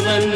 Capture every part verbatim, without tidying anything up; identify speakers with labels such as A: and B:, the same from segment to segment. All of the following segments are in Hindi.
A: जीवन।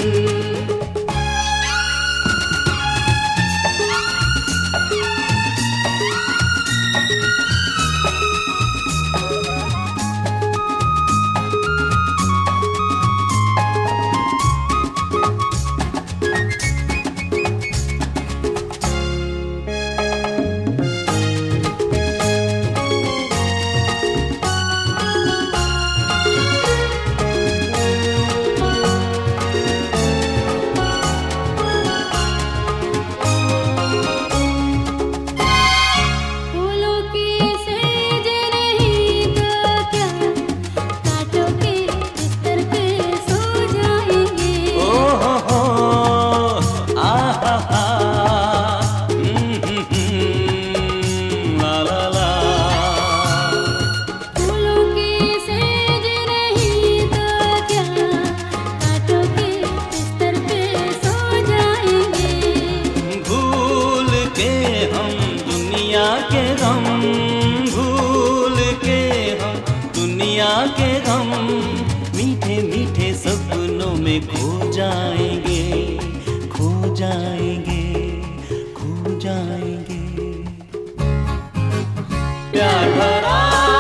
A: के गम भूल के हम दुनिया के गम मीठे मीठे सपनों में खो जाएंगे, खो जाएंगे, खो जाएंगे। प्यार भरा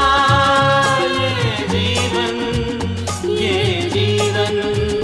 A: ये जीवन, ये जीवन।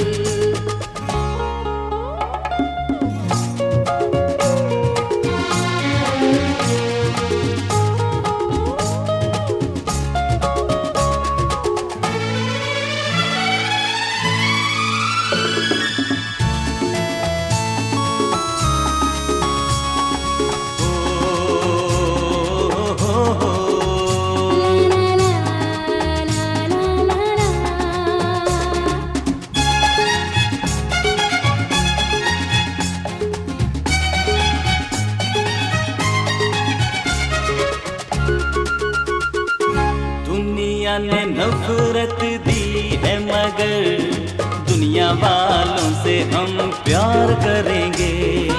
A: दुनिया ने नफरत दी है मगर दुनिया वालों से हम प्यार करेंगे।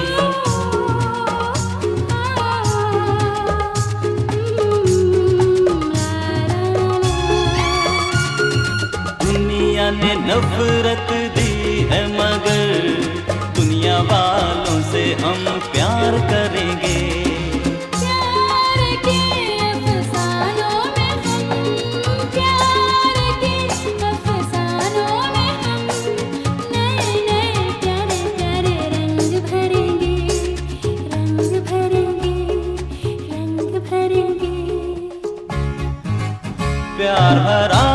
A: दुनिया ने नफरत दी है मगर दुनिया वालों से हम प्यार करेंगे। प्यार भरा